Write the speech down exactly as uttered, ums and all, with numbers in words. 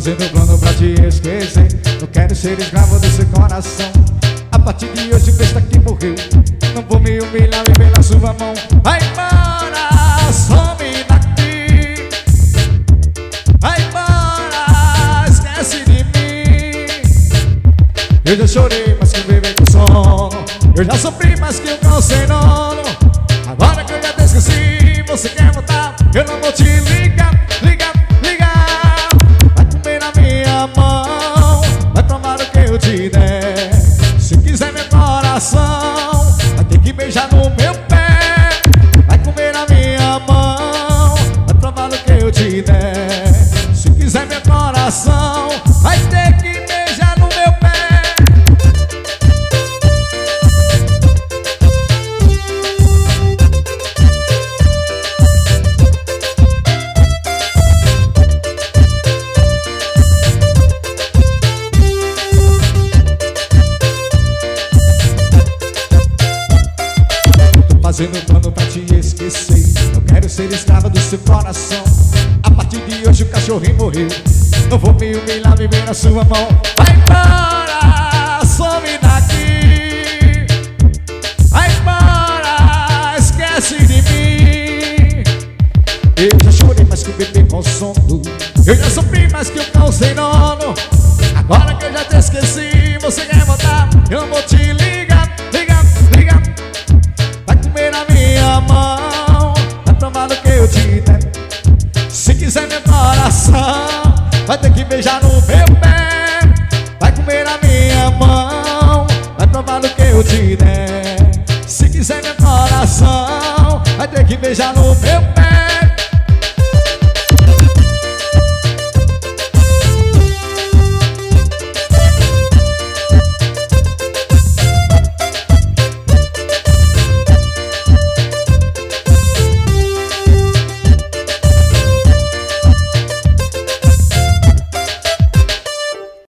fazendo plano pra te esquecer. Não quero ser escravo do seu coração. A partir de hoje o besta que morreu. Não vou me humilhar, viver na sua mão. Vai embora, some daqui. Vai embora, esquece de mim. Eu já chorei, mas que eu vivi com sono. Eu já sofri, mas que eu cansei nono. Agora que eu já te esqueci, você quer voltar? Eu não vou te ligar, ligar, ligar. Vai comer na minha mão, vai tomar o que eu te der. Se quiser meu coração, vai ter que beijar no meu pé. Vai comer na minha mão, vai tomar o que eu te der. Se quiser meu coração, vai ter que beijar no meu pé. Fazendo um plano pra te esquecer. Não quero ser escrava do seu coração. A partir de hoje o cachorrinho morreu. Não vou me humilhar, viver na sua mão. Vai embora, some daqui. Vai embora, esquece de mim. Eu já chorei, mas que eu bebi com sono. Eu já sofri, mas que eu causei nono. Agora que eu já te esqueci, você quer voltar? Eu não vou te ligar, ligar, ligar. Vai comer na minha mão, vai provar o que eu te der. Se quiser meu coração, vai ter que beijar no meu pé. Vai comer na minha mão, vai provar o que eu te der. Se quiser meu coração, vai ter que beijar no meu pé.